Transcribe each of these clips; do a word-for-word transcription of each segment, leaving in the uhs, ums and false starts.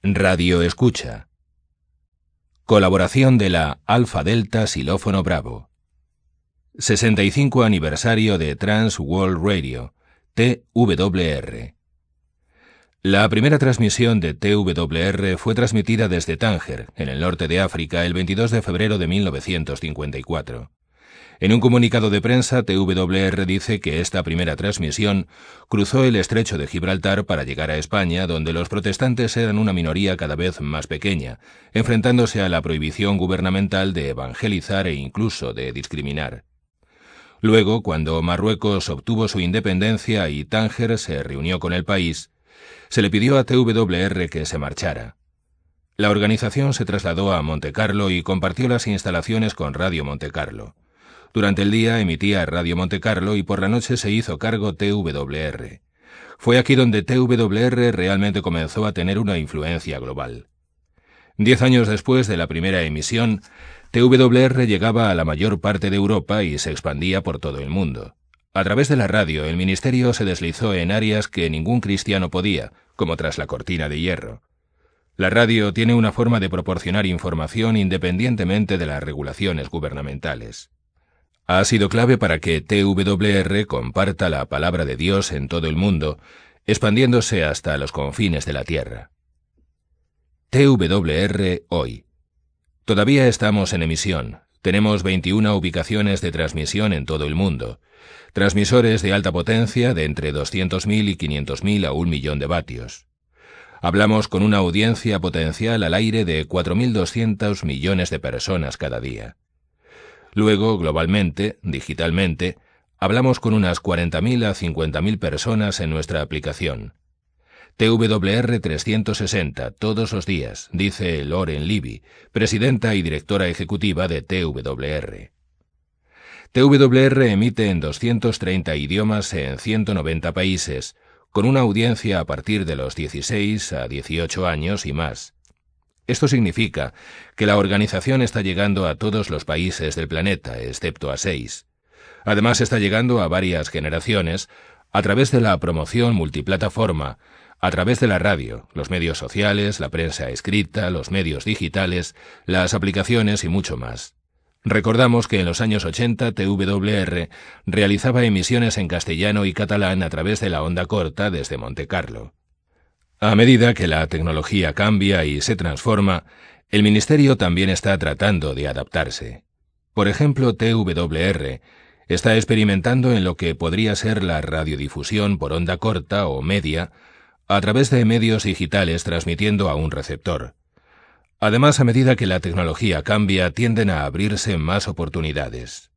Radio Escucha. Colaboración de la Alfa Delta Xilófono Bravo. sesenta y cinco aniversario de Trans World Radio, T W R. La primera transmisión de T W R fue transmitida desde Tánger, en el norte de África, el veintidós de febrero de mil novecientos cincuenta y cuatro. En un comunicado de prensa, T W R dice que esta primera transmisión cruzó el estrecho de Gibraltar para llegar a España, donde los protestantes eran una minoría cada vez más pequeña, enfrentándose a la prohibición gubernamental de evangelizar e incluso de discriminar. Luego, cuando Marruecos obtuvo su independencia y Tánger se reunió con el país, se le pidió a T W R que se marchara. La organización se trasladó a Montecarlo y compartió las instalaciones con Radio Montecarlo. Durante el día emitía Radio Montecarlo y por la noche se hizo cargo T W R. Fue aquí donde T W R realmente comenzó a tener una influencia global. Diez años después de la primera emisión, T W R llegaba a la mayor parte de Europa y se expandía por todo el mundo. A través de la radio, el ministerio se deslizó en áreas que ningún cristiano podía, como tras la cortina de hierro. La radio tiene una forma de proporcionar información independientemente de las regulaciones gubernamentales. Ha sido clave para que T W R comparta la palabra de Dios en todo el mundo, expandiéndose hasta los confines de la tierra. T W R hoy. Todavía estamos en emisión. Tenemos veintiuna ubicaciones de transmisión en todo el mundo. Transmisores de alta potencia de entre doscientos mil y quinientos mil a un millón de vatios. Hablamos con una audiencia potencial al aire de cuatro mil doscientos millones de personas cada día. Luego, globalmente, digitalmente, hablamos con unas cuarenta mil a cincuenta mil personas en nuestra aplicación. T W R trescientos sesenta, todos los días, dice Lauren Levy, presidenta y directora ejecutiva de T W R. T W R emite en doscientos treinta idiomas en ciento noventa países, con una audiencia a partir de los dieciséis a dieciocho años y más. Esto significa que la organización está llegando a todos los países del planeta, excepto a seis. Además está llegando a varias generaciones a través de la promoción multiplataforma, a través de la radio, los medios sociales, la prensa escrita, los medios digitales, las aplicaciones y mucho más. Recordamos que en los años ochenta T W R realizaba emisiones en castellano y catalán a través de la onda corta desde Montecarlo. A medida que la tecnología cambia y se transforma, el Ministerio también está tratando de adaptarse. Por ejemplo, T W R está experimentando en lo que podría ser la radiodifusión por onda corta o media a través de medios digitales transmitiendo a un receptor. Además, a medida que la tecnología cambia, tienden a abrirse más oportunidades.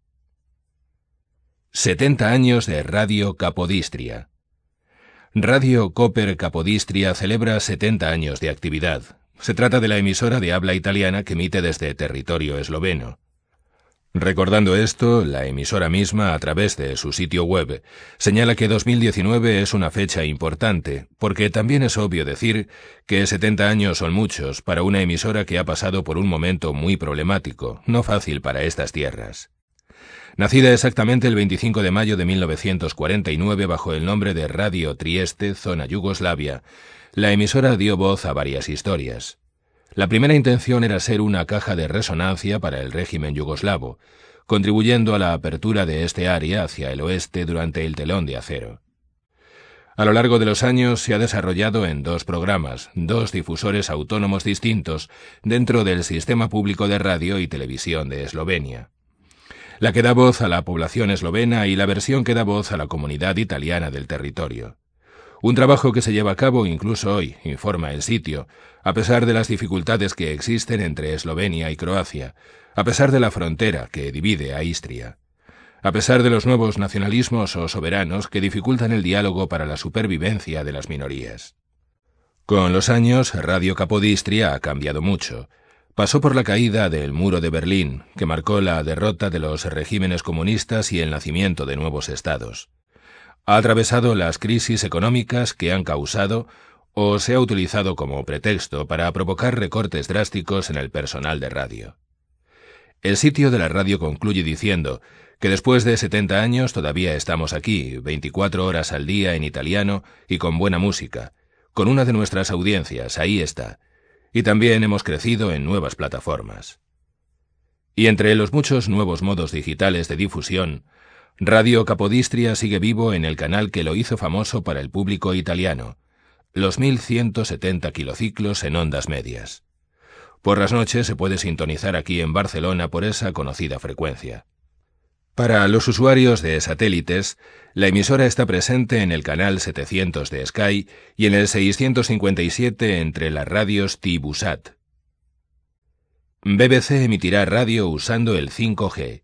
setenta años de Radio Capodistria. Radio Koper Capodistria celebra setenta años de actividad. Se trata de la emisora de habla italiana que emite desde territorio esloveno. Recordando esto, la emisora misma, a través de su sitio web, señala que dos mil diecinueve es una fecha importante, porque también es obvio decir que setenta años son muchos para una emisora que ha pasado por un momento muy problemático, no fácil para estas tierras. Nacida exactamente el veinticinco de mayo de mil novecientos cuarenta y nueve bajo el nombre de Radio Trieste, zona Yugoslavia, la emisora dio voz a varias historias. La primera intención era ser una caja de resonancia para el régimen yugoslavo, contribuyendo a la apertura de este área hacia el oeste durante el telón de acero. A lo largo de los años se ha desarrollado en dos programas, dos difusores autónomos distintos dentro del sistema público de radio y televisión de Eslovenia. La que da voz a la población eslovena y la versión que da voz a la comunidad italiana del territorio. Un trabajo que se lleva a cabo incluso hoy, informa el sitio, a pesar de las dificultades que existen entre Eslovenia y Croacia, a pesar de la frontera que divide a Istria, a pesar de los nuevos nacionalismos o soberanos que dificultan el diálogo para la supervivencia de las minorías. Con los años, Radio Capodistria ha cambiado mucho. Pasó por la caída del muro de Berlín, que marcó la derrota de los regímenes comunistas y el nacimiento de nuevos estados. Ha atravesado las crisis económicas que han causado o se ha utilizado como pretexto para provocar recortes drásticos en el personal de radio. El sitio de la radio concluye diciendo que después de setenta años todavía estamos aquí, veinticuatro horas al día en italiano y con buena música, con una de nuestras audiencias, ahí está, Y también hemos crecido en nuevas plataformas. Y entre los muchos nuevos modos digitales de difusión, Radio Capodistria sigue vivo en el canal que lo hizo famoso para el público italiano, los mil ciento setenta kilociclos en ondas medias. Por las noches se puede sintonizar aquí en Barcelona por esa conocida frecuencia. Para los usuarios de satélites, la emisora está presente en el canal setecientos de Sky y en el seiscientos cincuenta y siete entre las radios Tibusat. B B C emitirá radio usando el cinco G.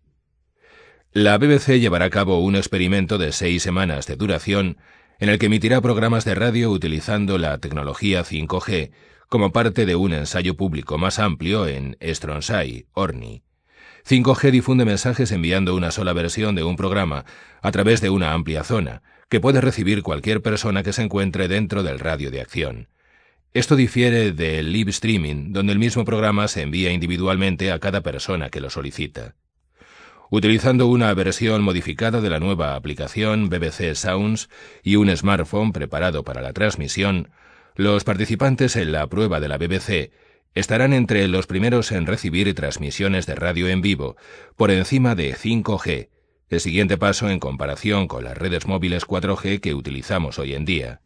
La B B C llevará a cabo un experimento de seis semanas de duración en el que emitirá programas de radio utilizando la tecnología cinco G como parte de un ensayo público más amplio en Stronsay, Orni. cinco G difunde mensajes enviando una sola versión de un programa a través de una amplia zona, que puede recibir cualquier persona que se encuentre dentro del radio de acción. Esto difiere del live streaming, donde el mismo programa se envía individualmente a cada persona que lo solicita. Utilizando una versión modificada de la nueva aplicación B B C Sounds y un smartphone preparado para la transmisión, los participantes en la prueba de la B B C estarán entre los primeros en recibir transmisiones de radio en vivo por encima de cinco G, el siguiente paso en comparación con las redes móviles cuatro G que utilizamos hoy en día.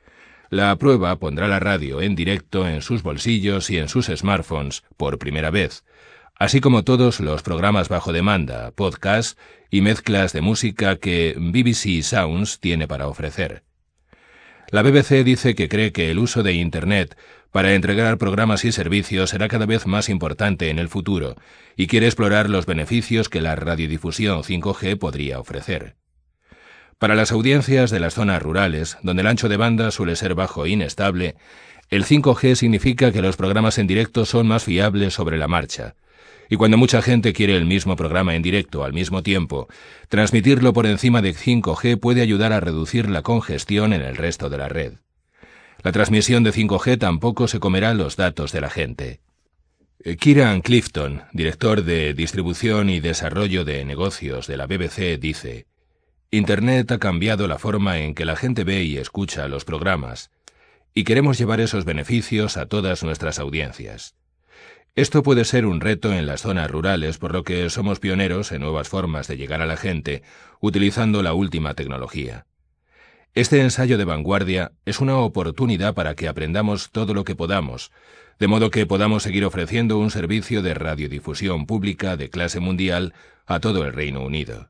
La prueba pondrá la radio en directo en sus bolsillos y en sus smartphones por primera vez, así como todos los programas bajo demanda, podcasts y mezclas de música que B B C Sounds tiene para ofrecer. La B B C dice que cree que el uso de Internet para entregar programas y servicios será cada vez más importante en el futuro y quiere explorar los beneficios que la radiodifusión cinco G podría ofrecer. Para las audiencias de las zonas rurales, donde el ancho de banda suele ser bajo e inestable, el cinco G significa que los programas en directo son más fiables sobre la marcha. Y cuando mucha gente quiere el mismo programa en directo al mismo tiempo, transmitirlo por encima de cinco G puede ayudar a reducir la congestión en el resto de la red. La transmisión de cinco G tampoco se comerá los datos de la gente. Kieran Clifton, director de Distribución y Desarrollo de Negocios de la B B C, dice: Internet ha cambiado la forma en que la gente ve y escucha los programas, y queremos llevar esos beneficios a todas nuestras audiencias. Esto puede ser un reto en las zonas rurales, por lo que somos pioneros en nuevas formas de llegar a la gente, utilizando la última tecnología. Este ensayo de vanguardia es una oportunidad para que aprendamos todo lo que podamos, de modo que podamos seguir ofreciendo un servicio de radiodifusión pública de clase mundial a todo el Reino Unido.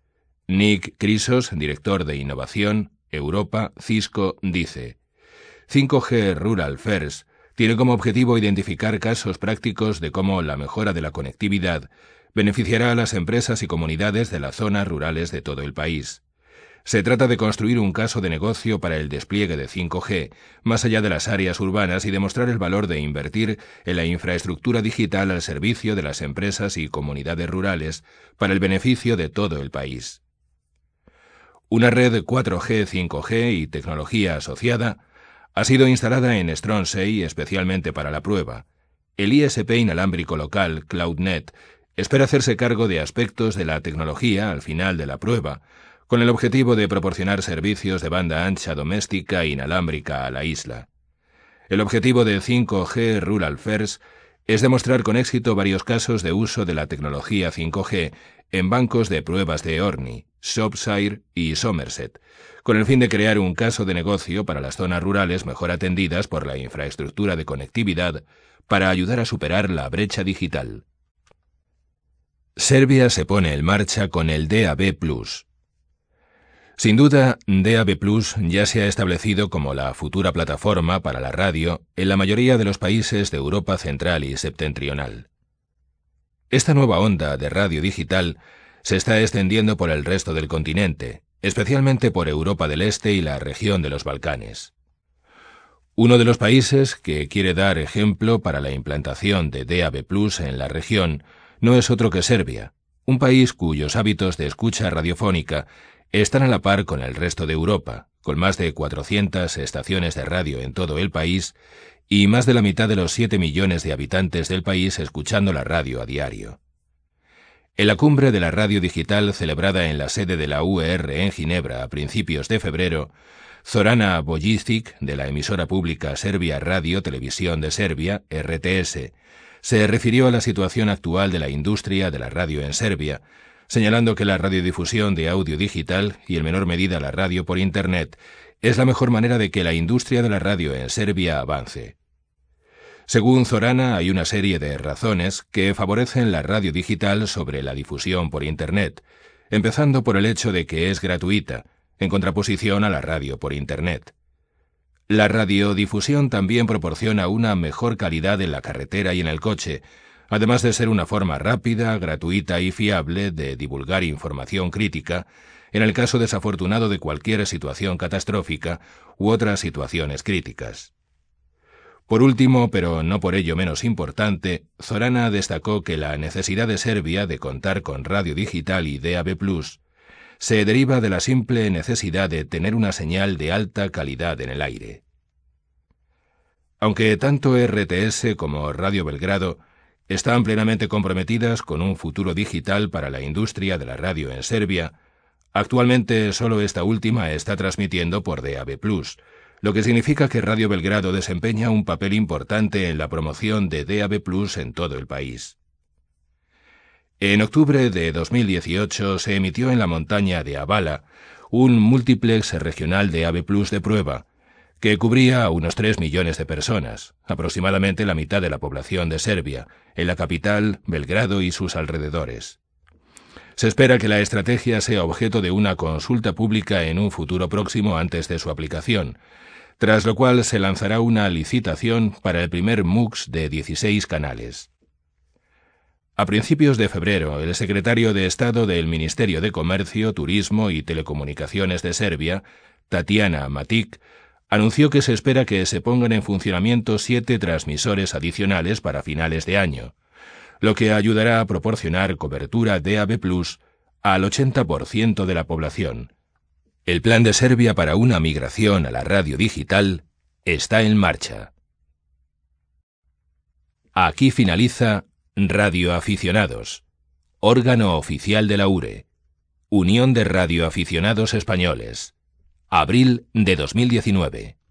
Nick Chrysos, director de Innovación, Europa, Cisco, dice: cinco G Rural First tiene como objetivo identificar casos prácticos de cómo la mejora de la conectividad beneficiará a las empresas y comunidades de las zonas rurales de todo el país. Se trata de construir un caso de negocio para el despliegue de cinco G, más allá de las áreas urbanas, y demostrar el valor de invertir en la infraestructura digital al servicio de las empresas y comunidades rurales para el beneficio de todo el país. Una red cuatro G, cinco G y tecnología asociada ha sido instalada en Stronsay especialmente para la prueba. El I S P inalámbrico local, CloudNet, espera hacerse cargo de aspectos de la tecnología al final de la prueba, con el objetivo de proporcionar servicios de banda ancha doméstica e inalámbrica a la isla. El objetivo de cinco G Rural First es demostrar con éxito varios casos de uso de la tecnología cinco G en bancos de pruebas de Orni, Shropshire y Somerset, con el fin de crear un caso de negocio para las zonas rurales mejor atendidas por la infraestructura de conectividad para ayudar a superar la brecha digital. Serbia se pone en marcha con el D A B plus. Sin duda, D A B plus ya se ha establecido como la futura plataforma para la radio en la mayoría de los países de Europa central y septentrional. Esta nueva onda de radio digital se está extendiendo por el resto del continente, especialmente por Europa del Este y la región de los Balcanes. Uno de los países que quiere dar ejemplo para la implantación de D A B plus en la región no es otro que Serbia, un país cuyos hábitos de escucha radiofónica están a la par con el resto de Europa, con más de cuatrocientas estaciones de radio en todo el país y más de la mitad de los siete millones de habitantes del país escuchando la radio a diario. En la cumbre de la radio digital celebrada en la sede de la U E R en Ginebra a principios de febrero, Zorana Bojic, de la emisora pública Serbia Radio Televisión de Serbia, R T S, se refirió a la situación actual de la industria de la radio en Serbia, señalando que la radiodifusión de audio digital y en menor medida la radio por Internet es la mejor manera de que la industria de la radio en Serbia avance. Según Zorana, hay una serie de razones que favorecen la radio digital sobre la difusión por Internet, empezando por el hecho de que es gratuita, en contraposición a la radio por Internet. La radiodifusión también proporciona una mejor calidad en la carretera y en el coche, además de ser una forma rápida, gratuita y fiable de divulgar información crítica en el caso desafortunado de cualquier situación catastrófica u otras situaciones críticas. Por último, pero no por ello menos importante, Zorana destacó que la necesidad de Serbia de contar con radio digital y D A B plus, se deriva de la simple necesidad de tener una señal de alta calidad en el aire. Aunque tanto R T S como Radio Belgrado están plenamente comprometidas con un futuro digital para la industria de la radio en Serbia, actualmente solo esta última está transmitiendo por D A B plus, lo que significa que Radio Belgrado desempeña un papel importante en la promoción de D A B plus en todo el país. En octubre de dos mil dieciocho se emitió en la montaña de Avala un múltiplex regional D A B plus de prueba, que cubría a unos tres millones de personas, aproximadamente la mitad de la población de Serbia, en la capital, Belgrado y sus alrededores. Se espera que la estrategia sea objeto de una consulta pública en un futuro próximo antes de su aplicación, tras lo cual se lanzará una licitación para el primer MUX de dieciséis canales. A principios de febrero, el secretario de Estado del Ministerio de Comercio, Turismo y Telecomunicaciones de Serbia, Tatiana Matic, anunció que se espera que se pongan en funcionamiento siete transmisores adicionales para finales de año, lo que ayudará a proporcionar cobertura D A B plus al ochenta por ciento de la población. El plan de Serbia para una migración a la radio digital está en marcha. Aquí finaliza Radioaficionados, órgano oficial de la U R E, Unión de Radioaficionados Españoles, abril de dos mil diecinueve.